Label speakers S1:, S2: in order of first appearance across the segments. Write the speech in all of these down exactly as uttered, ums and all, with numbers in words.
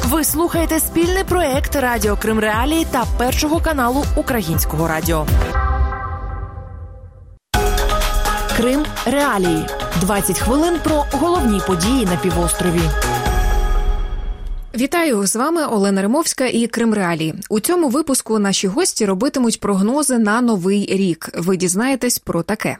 S1: Ви слухаєте спільний проект Радіо Крим Реалії та Першого каналу Українського радіо. Крим Реалії. двадцять хвилин про головні події на півострові.
S2: Вітаю! З вами Олена Римовська і Крим Реалії. У цьому випуску наші гості робитимуть прогнози на новий рік. Ви дізнаєтесь про таке.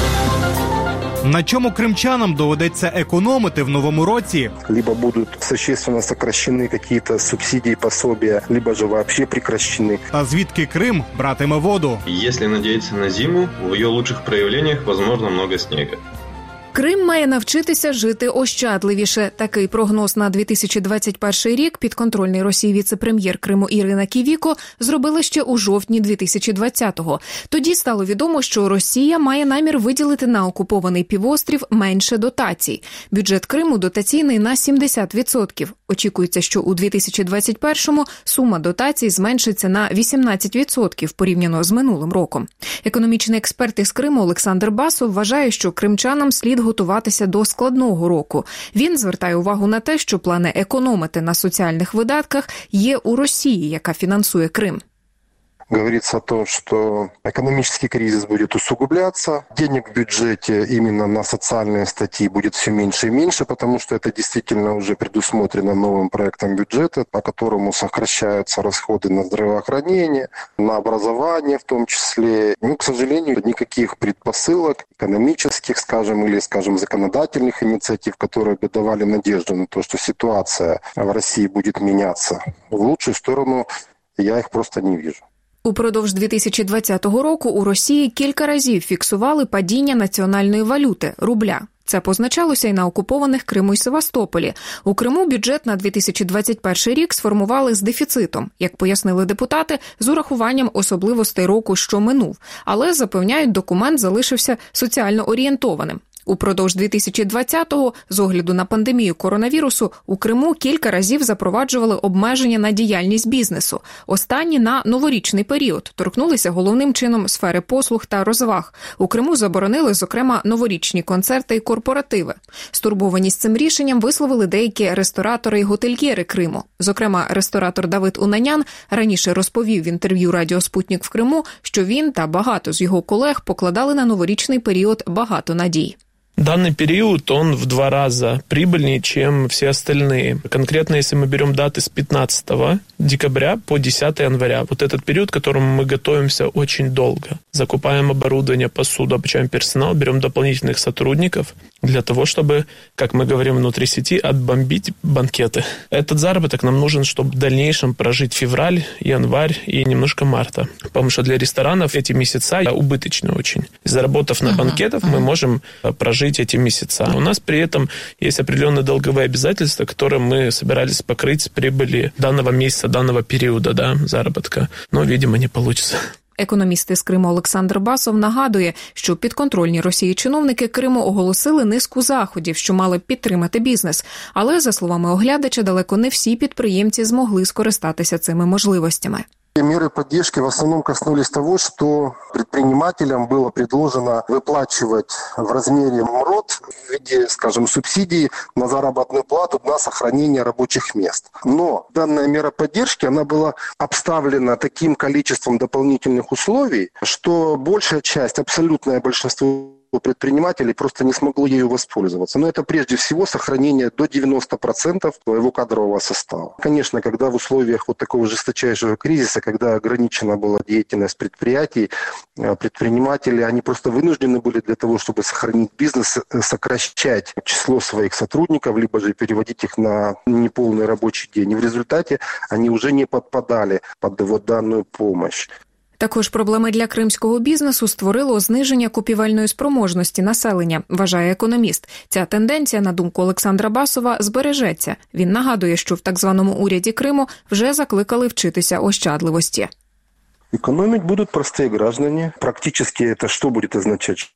S3: На чому кримчанам доведеться економити в новому році?
S4: Либо будут существенно сокращены какие-то субсидии, пособия, либо же вообще прекращены.
S3: А звідки Крим братиме воду?
S5: Если надеяться на зиму, в ее лучших проявлениях возможно много снега.
S2: Крим має навчитися жити ощадливіше. Такий прогноз на дві тисячі двадцять перший рік підконтрольний Росії віце-прем'єр Криму Ірина Ківіко зробила ще у жовтні дві тисячі двадцятого. Тоді стало відомо, що Росія має намір виділити на окупований півострів менше дотацій. Бюджет Криму дотаційний на сімдесят відсотків. Очікується, що у дві тисячі двадцять першому сума дотацій зменшиться на вісімнадцять відсотків порівняно з минулим роком. Економічний експерт із Криму Олександр Басов вважає, що кримчанам слід готуватися до складного року. Він звертає увагу на те, що плани економити на соціальних видатках є у Росії, яка фінансує Крим.
S4: Говорится о том, что экономический кризис будет усугубляться, денег в бюджете именно на социальные статьи будет все меньше и меньше, потому что это действительно уже предусмотрено новым проектом бюджета, по которому сокращаются расходы на здравоохранение, на образование в том числе. Ну, к сожалению, никаких предпосылок экономических, скажем, или, скажем, законодательных инициатив, которые бы давали надежду на то, что ситуация в России будет меняться в лучшую сторону, я их просто не вижу.
S2: Упродовж дві тисячі двадцятого року у Росії кілька разів фіксували падіння національної валюти – рубля. Це позначалося і на окупованих Криму і Севастополі. У Криму бюджет на дві тисячі двадцять перший рік сформували з дефіцитом, як пояснили депутати, з урахуванням особливостей року, що минув. Але, запевняють, документ залишився соціально орієнтованим. Упродовж дві тисячі двадцятого, з огляду на пандемію коронавірусу, у Криму кілька разів запроваджували обмеження на діяльність бізнесу. Останні на новорічний період торкнулися головним чином сфери послуг та розваг. У Криму заборонили, зокрема, новорічні концерти і корпоративи. Стурбованість цим рішенням висловили деякі ресторатори і готельєри Криму. Зокрема, ресторатор Давид Унанян раніше розповів в інтерв'ю Радіо Спутник в Криму, що він та багато з його колег покладали на новорічний період багато надій.
S6: Данный период, он в два раза прибыльнее, чем все остальные. Конкретно, если мы берем даты с пятнадцатого декабря по десятого января, вот этот период, к которому мы готовимся очень долго. Закупаем оборудование, посуду, обучаем персонал, берем дополнительных сотрудников для того, чтобы, как мы говорим внутри сети, отбомбить банкеты. Этот заработок нам нужен, чтобы в дальнейшем прожить февраль, январь и немножко марта. Потому что для ресторанов эти месяца убыточны очень. Заработав на банкетах, мы можем прожить эти месяца. У нас при этом есть определенные долговые обязательства, которые мы собирались покрыть с прибыли данного месяца, данного периода, да, заработка. Но, видимо, не получится.
S2: Економіст із Криму Олександр Басов нагадує, що підконтрольні Росії чиновники Криму оголосили низку заходів, що мали б підтримати бізнес. Але, за словами оглядача, далеко не всі підприємці змогли скористатися цими можливостями.
S4: Меры поддержки в основном коснулись того, что предпринимателям было предложено выплачивать в размере МРОТ в виде, скажем, субсидий на заработную плату на сохранение рабочих мест. Но данная мера поддержки, она была обставлена таким количеством дополнительных условий, что большая часть, абсолютное большинство предпринимателей просто не смогло ею воспользоваться. Но это прежде всего сохранение до девяноста процентов своего кадрового состава. Конечно, когда в условиях вот такого жесточайшего кризиса, когда ограничена была деятельность предприятий, предприниматели, они просто вынуждены были для того, чтобы сохранить бизнес, сокращать число своих сотрудников, либо же переводить их на неполный рабочий день. И в результате они уже не подпадали под вот данную помощь.
S2: Також проблеми для кримського бізнесу створило зниження купівельної спроможності населення, вважає економіст. Ця тенденція, на думку Олександра Басова, збережеться. Він нагадує, що в так званому уряді Криму вже закликали вчитися ощадливості.
S4: Экономить будут простые граждане. Практически это что будет означать?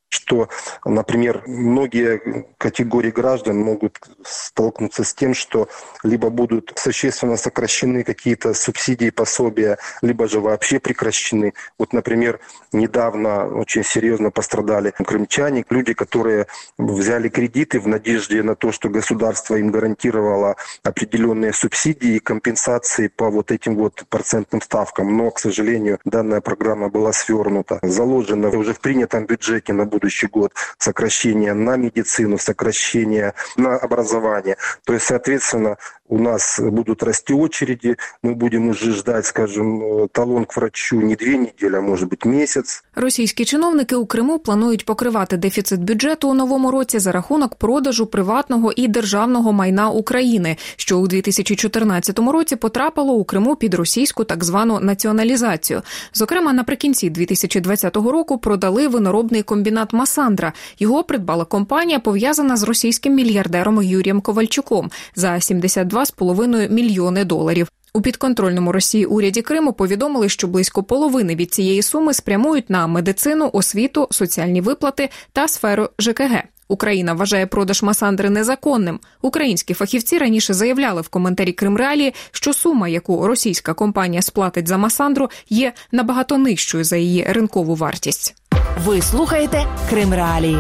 S4: что, например, многие категории граждан могут столкнуться с тем, что либо будут существенно сокращены какие-то субсидии, пособия, либо же вообще прекращены. Вот, например, недавно очень серьезно пострадали крымчане, люди, которые взяли кредиты в надежде на то, что государство им гарантировало определенные субсидии и компенсации по вот этим вот процентным ставкам. Но, к сожалению, данная программа была свернута. Заложено уже в принятом бюджете на будущий год сокращение на медицину, сокращение на образование. То есть, соответственно, у нас будут расти очереди, мы будем уже ждать, скажем, талон к врачу не дві неділі, а може бути місяць.
S2: Російські чиновники у Криму планують покривати дефіцит бюджету у новому році за рахунок продажу приватного і державного майна України, що у дві тисячі чотирнадцятому році потрапило у Криму під російську так звану націоналізацію. Зокрема, наприкінці дві тисячі двадцятого року продали виноробний комбінат «Масандра». Його придбала компанія, пов'язана з російським мільярдером Юрієм Ковальчуком за сімдесят два з половиною мільйони доларів. У підконтрольному Росії уряді Криму повідомили, що близько половини від цієї суми спрямують на медицину, освіту, соціальні виплати та сферу ЖКГ. Україна вважає продаж «Масандри» незаконним. Українські фахівці раніше заявляли в коментарі «Кримреалії», що сума, яку російська компанія сплатить за «Масандру», є набагато нижчою за її ринкову вартість.
S1: Ви слухаєте «Кримреалії».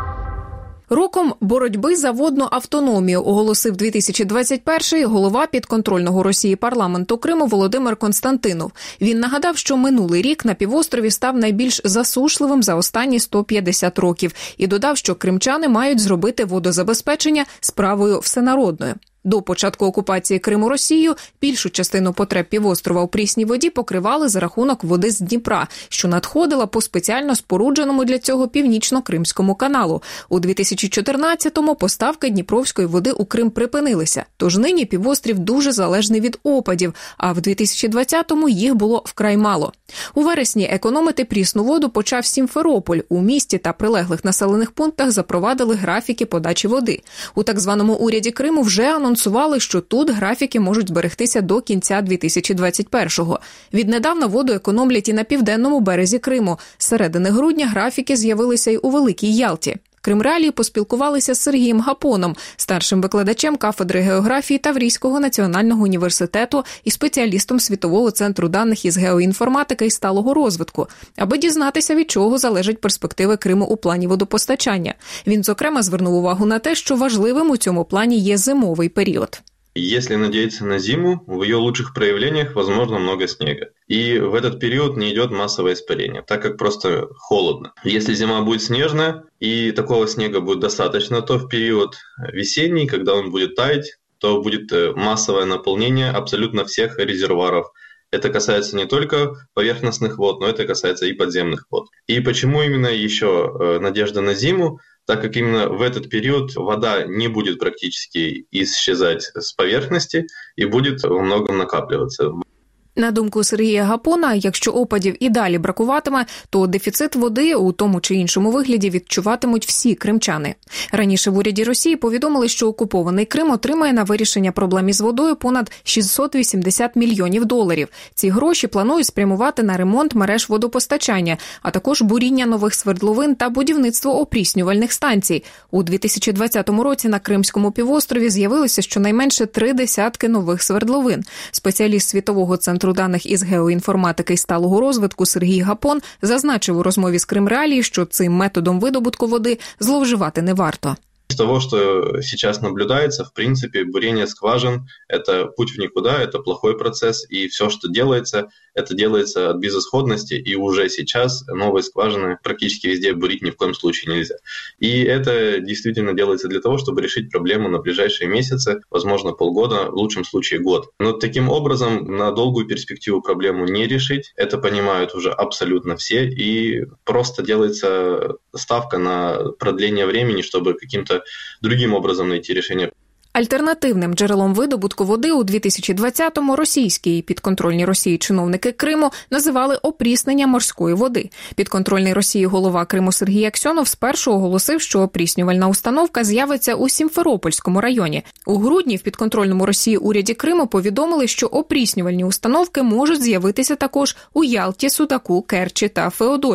S2: Роком боротьби за водну автономію оголосив дві тисячі двадцять перший голова підконтрольного Росії парламенту Криму Володимир Константинов. Він нагадав, що минулий рік на півострові став найбільш засушливим за останні сто п'ятдесят років і додав, що кримчани мають зробити водозабезпечення справою всенародною. До початку окупації Криму Росією більшу частину потреб півострова у прісній воді покривали за рахунок води з Дніпра, що надходила по спеціально спорудженому для цього північно-кримському каналу. У дві тисячі чотирнадцятому поставки дніпровської води у Крим припинилися, тож нині півострів дуже залежний від опадів, а в дві тисячі двадцятому їх було вкрай мало. У вересні економити прісну воду почав Сімферополь. У місті та прилеглих населених пунктах запровадили графіки подачі води. У так званому уряді Криму вже анонсували, Анонсували, що тут графіки можуть зберегтися до кінця дві тисячі двадцять першого. Віднедавна воду економлять і на південному березі Криму. З середини грудня графіки з'явилися й у Великій Ялті. Кримреалії поспілкувалися з Сергієм Гапоном, старшим викладачем кафедри географії Таврійського національного університету і спеціалістом Світового центру даних із геоінформатики і сталого розвитку, аби дізнатися, від чого залежать перспективи Криму у плані водопостачання. Він, зокрема, звернув увагу на те, що важливим у цьому плані є зимовий період.
S5: Если надеяться на зиму, в ее лучших проявлениях возможно много снега. И в этот период не идет массовое испарение, так как просто холодно. Если зима будет снежная и такого снега будет достаточно, то в период весенний, когда он будет таять, то будет массовое наполнение абсолютно всех резервуаров. Это касается не только поверхностных вод, но это касается и подземных вод. И почему именно еще надежда на зиму? Так как именно в этот период вода не будет практически исчезать с поверхности и будет во многом накапливаться.
S2: На думку Сергія Гапона, якщо опадів і далі бракуватиме, то дефіцит води у тому чи іншому вигляді відчуватимуть всі кримчани. Раніше в уряді Росії повідомили, що окупований Крим отримає на вирішення проблем із водою понад шістсот вісімдесят мільйонів доларів. Ці гроші планують спрямувати на ремонт мереж водопостачання, а також буріння нових свердловин та будівництво опріснювальних станцій. У дві тисячі двадцятому році на Кримському півострові з'явилося щонайменше три десятки нових свердловин. Спеціаліст Світового центру даних із геоінформатики і сталого розвитку Сергій Гапон зазначив у розмові з Кримреалії, що цим методом видобутку води зловживати не варто.
S5: Из того, что сейчас наблюдается, в принципе, бурение скважин – это путь в никуда, это плохой процесс, и все, что делается, это делается от безысходности, и уже сейчас новые скважины практически везде бурить ни в коем случае нельзя. И это действительно делается для того, чтобы решить проблему на ближайшие месяцы, возможно, полгода, в лучшем случае год. Но таким образом на долгую перспективу проблему не решить, это понимают уже абсолютно все, и просто делается ставка на продление времени, чтобы каким-то другим образом найти решение.
S2: Альтернативним джерелом видобутку води у дві тисячі двадцятому російські і підконтрольні Росії чиновники Криму називали опріснення морської води. Підконтрольний Росії голова Криму Сергій Аксьонов спершу оголосив, що опріснювальна установка з'явиться у Сімферопольському районі. У грудні в підконтрольному Росії уряді Криму повідомили, що опріснювальні установки можуть з'явитися також у Ялті, Судаку, Керчі та Феодосії.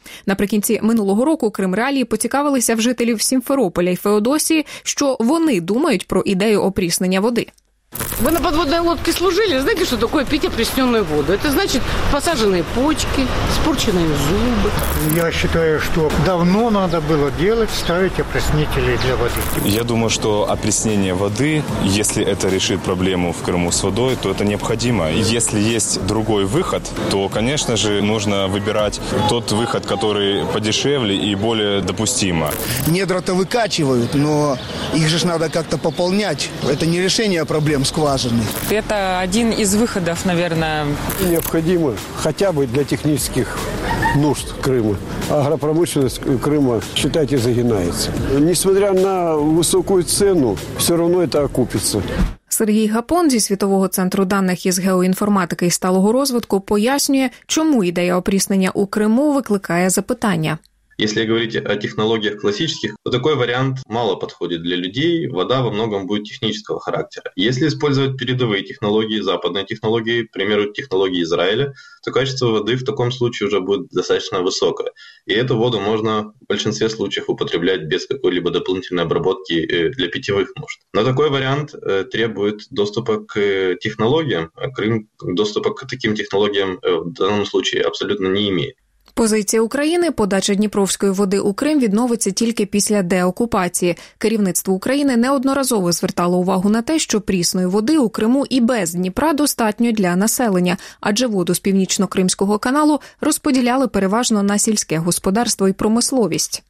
S2: Наприкінці минулого року Крим-Реалії поцікавилися в жителів Сімферополя і Феодосії, що вони думають про ідею опріснення води.
S7: Вы на подводной лодке служили? Знаете, что такое пить опресненную воду? Это значит посаженные почки, испорченные зубы.
S8: Я считаю, что давно надо было делать, ставить опреснители для воды.
S9: Я думаю, что опреснение воды, если это решит проблему в Крыму с водой, то это необходимо. Если есть другой выход, то, конечно же, нужно выбирать тот выход, который подешевле и более допустимо.
S10: Недра-то выкачивают, но их же надо как-то пополнять. Это не решение проблем скважины.
S11: Это один из выходов, наверное.
S12: Необходимо хотя бы для технических нужд Крыма. Агропромышленность Крыма, считайте, загинается. Несмотря на высокую цену, все равно это окупится.
S2: Сергій Гапон зі Світового центру даних із геоінформатики і сталого розвитку пояснює, чому ідея опріснення у Криму викликає запитання.
S5: Если говорить о технологиях классических, то такой вариант мало подходит для людей, вода во многом будет технического характера. Если использовать передовые технологии, западные технологии, к примеру, технологии Израиля, то качество воды в таком случае уже будет достаточно высокое. И эту воду можно в большинстве случаев употреблять без какой-либо дополнительной обработки для питьевых нужд. Но такой вариант требует доступа к технологиям, а Крым доступа к таким технологиям в данном случае абсолютно не имеет.
S2: Позиція України – подача Дніпровської води у Крим відновиться тільки після деокупації. Керівництво України неодноразово звертало увагу на те, що прісної води у Криму і без Дніпра достатньо для населення, адже воду з Північно-Кримського каналу розподіляли переважно на сільське господарство і промисловість.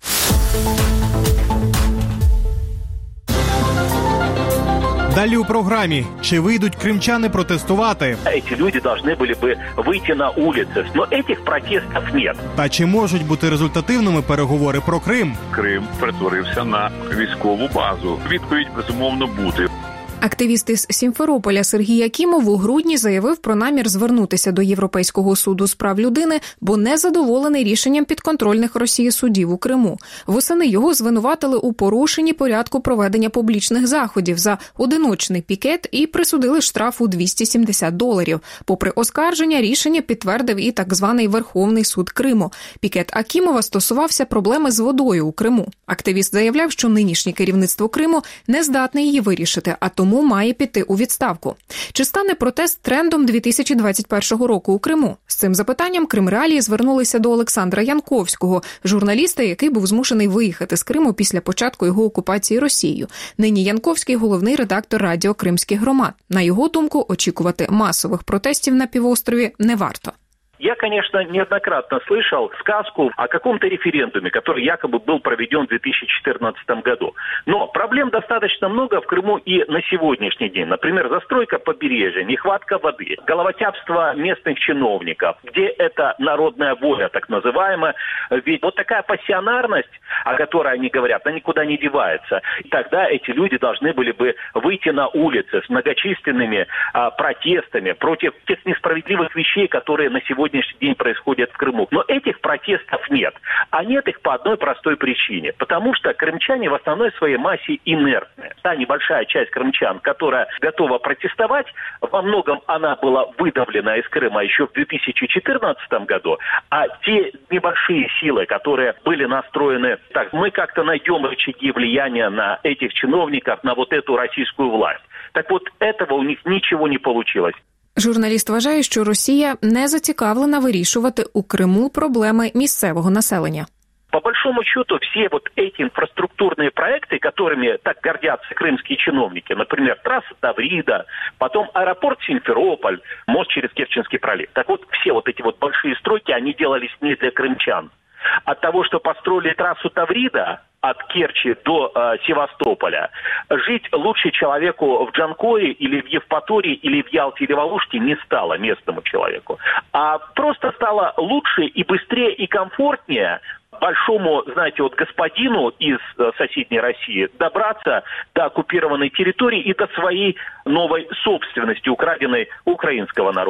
S3: Далі у програмі. Чи вийдуть кримчани протестувати?
S13: Ці люди повинні були б вийти на вулиці, але цих протестів немає.
S3: Та чи можуть бути результативними переговори про Крим?
S14: Крим перетворився на військову базу. Відповідь, безумовно, буде.
S2: Активіст із Сімферополя Сергій Акімов у грудні заявив про намір звернутися до Європейського суду з прав людини, бо не задоволений рішенням підконтрольних Росії судів у Криму. Восени його звинуватили у порушенні порядку проведення публічних заходів за одиночний пікет і присудили штраф у двісті сімдесят доларів. Попри оскарження, рішення підтвердив і так званий Верховний суд Криму. Пікет Акімова стосувався проблеми з водою у Криму. Активіст заявляв, що нинішнє керівництво Криму не здатне її вирішити, а тому тому має піти у відставку. Чи стане протест трендом дві тисячі двадцять першого року у Криму? З цим запитанням Крим-Реалії звернулися до Олександра Янковського, журналіста, який був змушений виїхати з Криму після початку його окупації Росією. Нині Янковський – головний редактор радіо «Кримських громад». На його думку, очікувати масових протестів на півострові не варто.
S13: Я, конечно, неоднократно слышал сказку о каком-то референдуме, который якобы был проведен в две тысячи четырнадцатом году. Но проблем достаточно много в Крыму и на сегодняшний день. Например, застройка побережья, нехватка воды, головотяпство местных чиновников, где эта народная воля, так называемая. Ведь вот такая пассионарность, о которой они говорят, она никуда не девается. И тогда эти люди должны были бы выйти на улицы с многочисленными а, протестами против тех несправедливых вещей, которые на сегодня сегодняшний день происходит в Крыму. Но этих протестов нет. А нет их по одной простой причине. Потому что крымчане в основной своей массе инертны. Та небольшая часть крымчан, которая готова протестовать, во многом она была выдавлена из Крыма еще в две тысячи четырнадцатом году. А те небольшие силы, которые были настроены так, мы как-то найдем рычаги влияния на этих чиновников, на вот эту российскую власть. Так вот, этого у них ничего не получилось.
S2: Журналіст вважає, що Росія не зацікавлена вирішувати у Криму проблеми місцевого населення.
S13: По большому счету, все вот эти инфраструктурные проекты, которыми так гордятся крымские чиновники, например, трасса Таврида, потом аэропорт Симферополь, мост через Керченский пролив. Так вот, все вот эти вот большие стройки, они делались не для крымчан. От того, что построили трассу Таврида от Керчи до э, Севастополя, жить лучше человеку в Джанкое или в Евпатории, или в Ялте, или в Алуште не стало местному человеку. А просто стало лучше и быстрее и комфортнее большому, знаете, вот господину из э, соседней России добраться до оккупированной территории и до своей новой собственности, украденной украинского народа.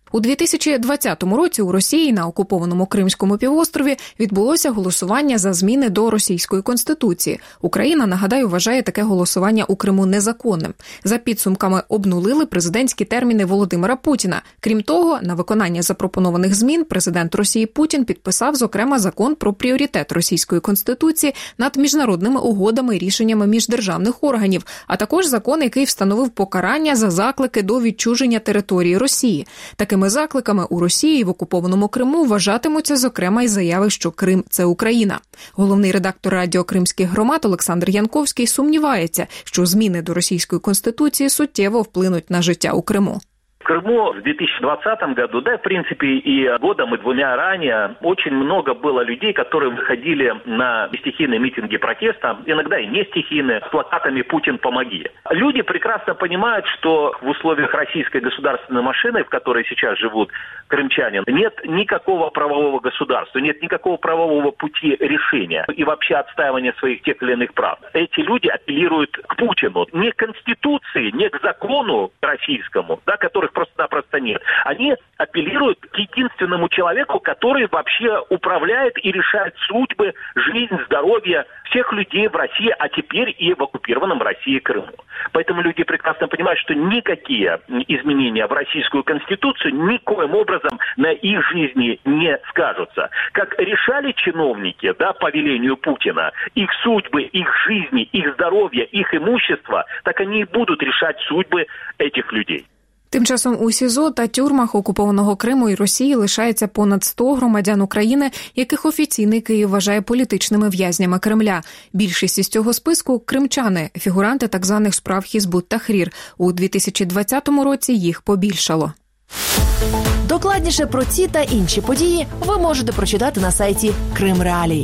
S2: У дві тисячі двадцятому році у Росії на окупованому Кримському півострові відбулося голосування за зміни до російської конституції. Україна, нагадаю, вважає таке голосування у Криму незаконним. За підсумками обнулили президентські терміни Володимира Путіна. Крім того, на виконання запропонованих змін президент Росії Путін підписав, зокрема, закон про пріоритет російської конституції над міжнародними угодами і рішеннями міждержавних органів, а також закон, який встановив покарання за заклики до відчуження території Росії. Таким закликами у Росії в окупованому Криму вважатимуться, зокрема, й заяви, що Крим – це Україна. Головний редактор радіо «Кримських громад» Олександр Янковський сумнівається, що зміни до російської конституції суттєво вплинуть на життя у Криму.
S13: В Крыму в две тысячи двадцатом году, да, в принципе, и годом, и двумя ранее, очень много было людей, которые выходили на стихийные митинги протеста, иногда и не стихийные, с плакатами «Путин, помоги». Люди прекрасно понимают, что в условиях российской государственной машины, в которой сейчас живут крымчане, нет никакого правового государства, нет никакого правового пути решения и вообще отстаивания своих тех или иных прав. Эти люди апеллируют к Путину, не к Конституции, не к закону российскому, да, которых просто-напросто нет. Они апеллируют к единственному человеку, который вообще управляет и решает судьбы, жизнь, здоровье всех людей в России, а теперь и в оккупированном России Крыму. Поэтому люди прекрасно понимают, что никакие изменения в российскую конституцию никоим образом на их жизни не скажутся. Как решали чиновники, да, по велению Путина, их судьбы, их жизни, их здоровье, их имущество, так они и будут решать судьбы этих людей.
S2: Тим часом у СІЗО та тюрмах окупованого Криму і Росії лишається понад сто громадян України, яких офіційний Київ вважає політичними в'язнями Кремля. Більшість із цього списку – кримчани, фігуранти так званих справ Хізбут Тахрір. У дві тисячі двадцятому році їх побільшало.
S1: Докладніше про ці та інші події ви можете прочитати на сайті Крим Реалії.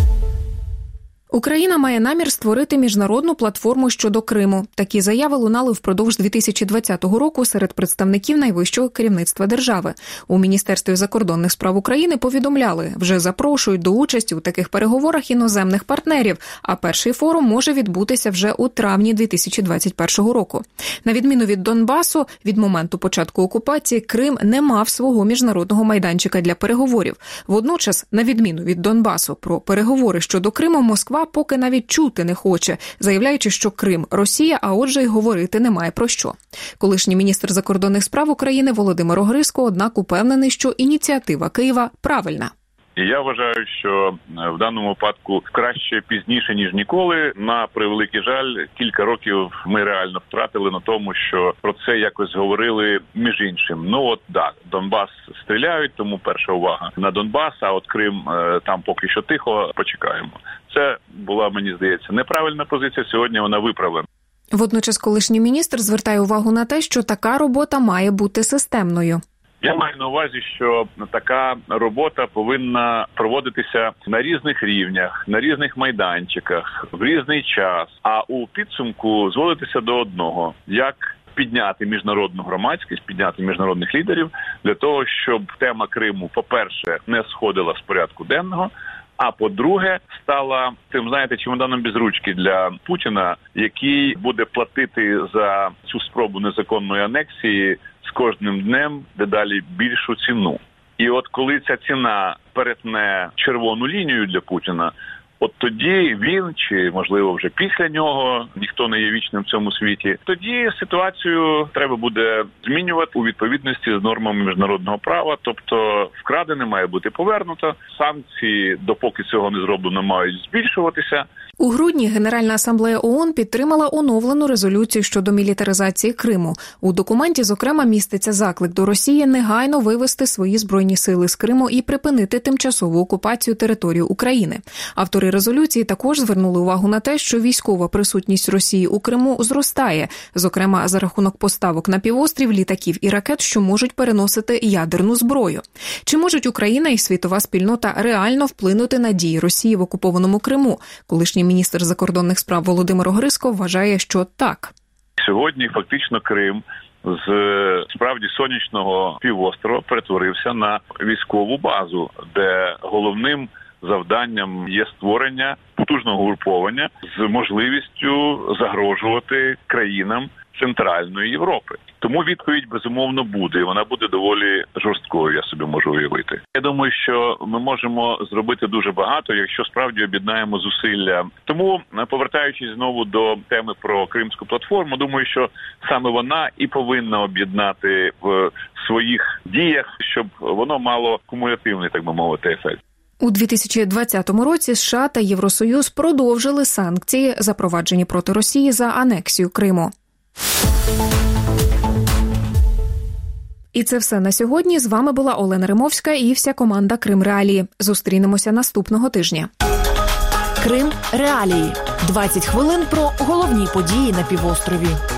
S2: Україна має намір створити міжнародну платформу щодо Криму. Такі заяви лунали впродовж дві тисячі двадцятого року серед представників найвищого керівництва держави. У Міністерстві закордонних справ України повідомляли, вже запрошують до участі у таких переговорах іноземних партнерів, а перший форум може відбутися вже у травні дві тисячі двадцять першого року. На відміну від Донбасу, від моменту початку окупації, Крим не мав свого міжнародного майданчика для переговорів. Водночас, на відміну від Донбасу, про переговори щодо Криму Москва поки навіть чути не хоче, заявляючи, що Крим – Росія, а отже й говорити немає про що. Колишній міністр закордонних справ України Володимир Огризко, однак, упевнений, що ініціатива Києва правильна.
S14: І я вважаю, що в даному випадку краще пізніше, ніж ніколи. На превеликий жаль, кілька років ми реально втратили на тому, що про це якось говорили між іншим. Ну от, так, Донбас стріляють, тому перша увага на Донбас, а от Крим там поки що тихо, почекаємо. Це була, мені здається, неправильна позиція, сьогодні вона виправлена.
S2: Водночас колишній міністр звертає увагу на те, що така робота має бути системною.
S14: Я маю на увазі, що така робота повинна проводитися на різних рівнях, на різних майданчиках, в різний час, а у підсумку зводитися до одного – як підняти міжнародну громадськість, підняти міжнародних лідерів для того, щоб тема Криму, по-перше, не сходила з порядку денного, а по-друге, стала тим, знаєте, чемоданом без ручки для Путіна, який буде платити за цю спробу незаконної анексії з кожним днем дедалі більшу ціну. І от коли ця ціна перетне червону лінію для Путіна, от тоді він, чи, можливо, вже після нього, ніхто не є вічним в цьому світі, тоді ситуацію треба буде змінювати у відповідності з нормами міжнародного права, тобто вкрадене має бути повернуто, санкції, допоки цього не зроблено, мають збільшуватися.
S2: У грудні Генеральна асамблея ООН підтримала оновлену резолюцію щодо мілітаризації Криму. У документі, зокрема, міститься заклик до Росії негайно вивести свої збройні сили з Криму і припинити тимчасову окупацію території України. Автори резолюції також звернули увагу на те, що військова присутність Росії у Криму зростає, зокрема за рахунок поставок на півострів літаків і ракет, що можуть переносити ядерну зброю. Чи можуть Україна і світова спільнота реально вплинути на дії Росії в окупованому Криму? Колишній міністр закордонних справ Володимир Огризко вважає, що так.
S14: Сьогодні фактично Крим з справді сонячного півострова перетворився на військову базу, де головним завданням є створення потужного угруповання з можливістю загрожувати країнам Центральної Європи. Тому відповідь, безумовно, буде. І вона буде доволі жорсткою, я собі можу уявити. Я думаю, що ми можемо зробити дуже багато, якщо справді об'єднаємо зусилля. Тому, повертаючись знову до теми про Кримську платформу, думаю, що саме вона і повинна об'єднати в своїх діях, щоб воно мало кумулятивний, так би мовити, ефект.
S2: У дві тисячі двадцятому році США та Євросоюз продовжили санкції, запроваджені проти Росії за анексію Криму. І це все на сьогодні. З вами була Олена Римовська і вся команда Крим Реалії. Зустрінемося наступного тижня.
S1: Крим Реалії. двадцять хвилин про головні події на півострові.